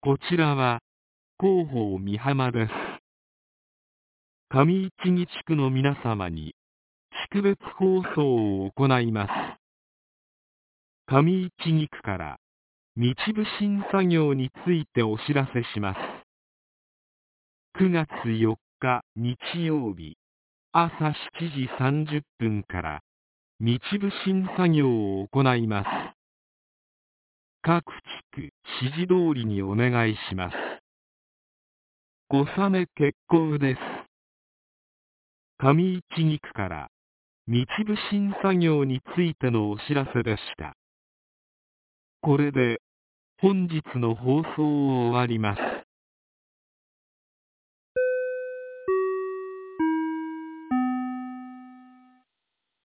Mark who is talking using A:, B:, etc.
A: こちらは広報美浜です。上市木地区の皆様に地区別放送を行います。上市木区から道部審作業についてお知らせします。9月4日日曜日朝7時30分から道部審作業を行います。各地区指示通りにお願いします。ご納め決行です。上市木区から道部審作業についてのお知らせでした。これで本日の放送を終わります。